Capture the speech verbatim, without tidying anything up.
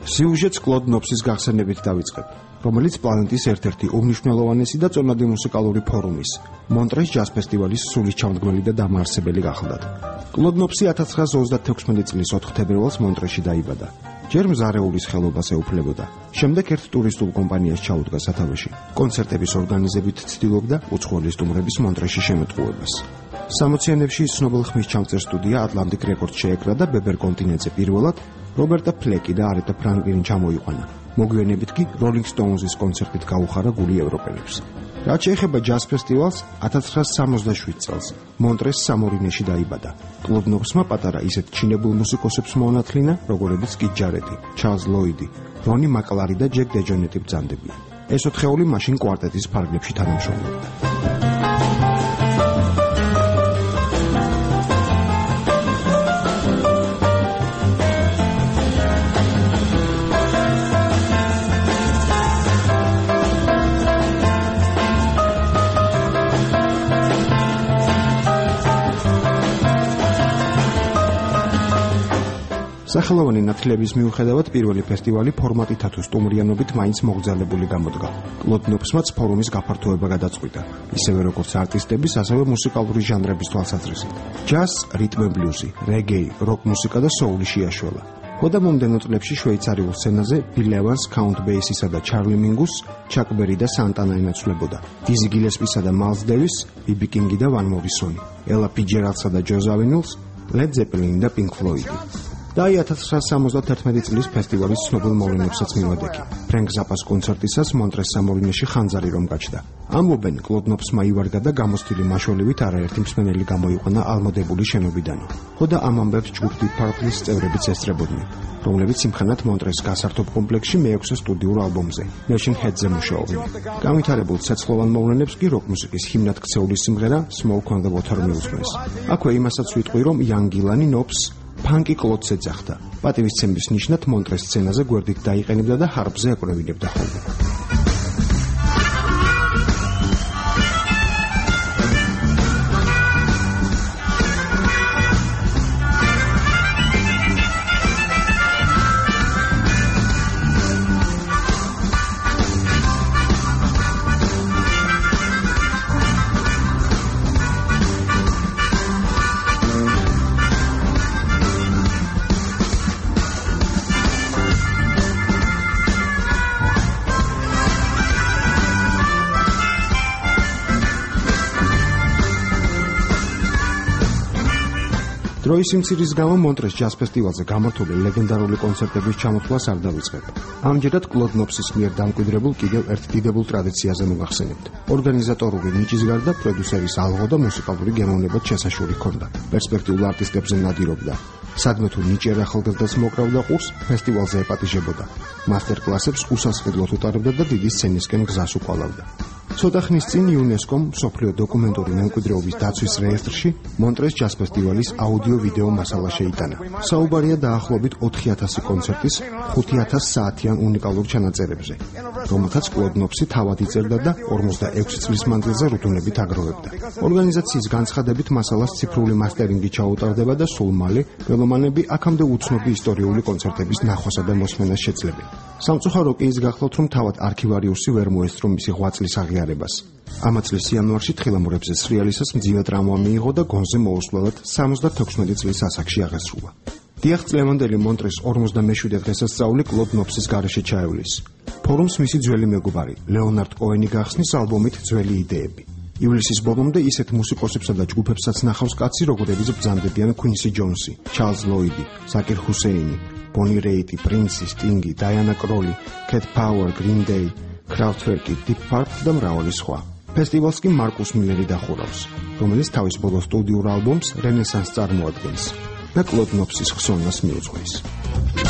სიუჟეტს კლოდ ნოფსის გახსენებით დავიწყებ, რომელიც პლანეტის ერთ-ერთი უმნიშვნელოვანესი და წონადი მუსიკალური ფორუმის, მონტრეს ჯაზ ფესტივალის სულის ჩამდგმელი და დამაარსებელი გახლდათ. კლოდ ნოფსი ათას ცხრაასი ოცდათექვსმეტი წლის ოთხ თებერვალს მონტრეში დაიბადა. ჯერ მზარეულის ხელობას ეუფლებოდა, შემდეგ ერთ ტურისტულ კომპანიას ჩაუდგა სათავეში. კონცერტების ორგანიზებით ცდილობდა უცხოელი სტუმრების მონტრეში შემოტყუებას. სამოციანებში ცნობილ ხმისჩამწერ სტუდია Atlantic Records შეეკრა და ბებერ კონტინენტზე პირველად რობერტა ფლეკი და არეთა ფრანკლინი ჩამოიყვანა. მოგვიანებით კი Rolling Stones-ის კონცერტით გაუხარა გული ევროპელებს. რაც შეეხება ჯაზ ფესტივალს, ათას ცხრაასი სამოცდაშვიდ წელს მონტრეს სამორინეში დაიბადა. კლოდ ნოფსმა პატარა ისეთ ჩინებულ მუსიკოსებს მოანათლინა, როგორებიც კი ჯარედი, ჩარლზ ლოიდი, რონი მაკლარი და ჯეკ დეჯონეტი ბრძანდებიან. ეს ოთხეული მაშინ კვარტეტის ფარგლებში თანამშრომლობდა. სახელოვანი ნათლების მიუხედავად პირველი ფესტივალი ფორმატითა თუ სტუმრიანობით მაინც მოგზაურებული გამოდგა. კლოდ ნოფსმაც ფორუმის გაფართოება გადაწყვიტა, ისევე როგორც არტისტების, ასევე მუსიკალური ჟანრების თვალსაზრისით. ჯაზ, რიტმ ბლუზი, რეგეი, როკ მუსიკა და სოული შეაშველა. ხოდა მომდენო წლებში შვეიცარიულ სცენაზე ბილ ევანს, კაუნტ ბეისისა და ჩარლი მინგუს, ჩაკ ბერი და სანტანა ენაცვლებოდა. დიზი გილესპისა და მაილს დევის, ბიბი კინგი და ვან მორისონი, ელა ფიჯერალდსა და ჯო ზავინულს, ლედ ზეპელინი და პინკ ფლოიდი. და ათას ცხრაასი სამოცდათერთმეტი წლის ფესტივალის ცნობილ მოვლენებსაც მივადგე. ფრენკ ზაპას კონცერტისას მონტრეს სამორინეში ხანძარი რომ გაჩნდა. ამბობენ, კლოდ ნოფსმა ივარგა და გამოცდილი მაშველივით არაერთი მსმენელი გამოიყვანა ალმოდებული შენობიდან. ხოდა ამ ამბებს ჯგუფ Deep Purple-ის წევრებიც ესწრებოდნენ, რომლებიც იმხანად მონტრეს გასართობ კომპლექსში მეექვსე სტუდიურ ალბომზე, Machine Head-ზე მუშაობდნენ. განვითარებულ ცეცხლოვან მოვლენებს კი როკ მუსიკის ჰიმნად ქცეული სიმღერა Smoke on the Water მიუძღვის. აქვე იმასაც ვიტყვი, რომ იან გილანი ნოფს ფანკი კლოდს ეძახდა. პატივისცემის ნიშნად მონტრეს სცენაზე გვერდით დაიყენებდა და ჰარპზე აკვრევინებდა ხოლმე. დროის სიმცირის გამო მონტრეს ჯაზ ფესტივალზე გამართული ლეგენდარული კონცერტების ჩამოთვლას არ დავიწყებ. ამჯერად კლოდ ნოფსის მიერ დამკვიდრებულ კიდევ ერთ დიდებულ ტრადიციაზე მოგახსენებთ. ორგანიზატორული ნიჭის გარდა პროდიუსერის ალღო და მუსიკალური გემოვნებად შესაშური ჰქონდა. პერსპექტიულ არტისტებზე ნადირობდა. სადმე თუ ნიჭიერ ახალგაზრდას მოკრავდა ყურს, ფესტივალზე ეპატიჟებოდა. მასტერ-კლასებს უსასყიდლოდ უტარებდა და დიდი სცენისკენ გზას უკვალავდა. ცოტა ხნის წინ იუნესკომ მსოფლიო დოკუმენტური მემკვიდრეობის დაცვის რეესტრში მონტრეს ჯაზ ფესტივალის აუდიო-ვიდეო მასალა შეიტანა. საუბარია დაახლოებით ოთხი ათასი კონცერტის ხუთი ათასი საათიან უნიკალურ ჩანაწერებზე, რომელთაც კლოდ ნოფსი თავად იწერდა და ორმოცდაექვსი წლის მანძილზე რუდუნებით აგროვებდა. ორგანიზაციის განცხადებით მასალას ციფრული მასტერინგი ჩაუტარდება და სულ მალე მელომანები აქამდე უცნობი ისტორიული კონცერტების ნახვასა და მოსმენას შეძლებენ. სამწუხარო კი ის გახლავთ, რომ თავად არქივარიუსი ვერ მოესწრო მისი ღვაწლის აღიარებას. ამა წლის იანვარში თხილამურებზე სრიალისას მძიმე ტრავმა მიიღო და გონზე მოუსვლელად სამოცდათექვსმეტი წლის ასაკში აღესრულა. დიახ, წლევანდელი მონტრეს ორმოცდამეშვიდე დღესასწაული კლოდ ნოფსის გარეშე ჩაევლის. ფორუმს მისი ძველი მეგობარი ლეონარდ კოენი გახსნის ალბომით ძველი იდეები. ივლისის ბოლომდე ისეთ მუსიკოსებსა და ჯგუფებსაც ნახავს კაცი, როგორებიც ბრძანდებიან Quincy Jones-ი, ჩარლზ ლოიდი, ზაკირ ჰუსეინი, ბონი რეიტი, პრინსი, სტინგი, დაიანა კროლი, Cat Power, Green Day, Kraftwerk, Deep Purple და მრავალი სხვა. ფესტივალს კი მარკუს მილერი დახურავს, რომელიც თავის ბოლო სტუდიურ ალბომს Renaissance წარმოადგენს და კლოდ ნოფსის ხსოვნას მიუძღვის.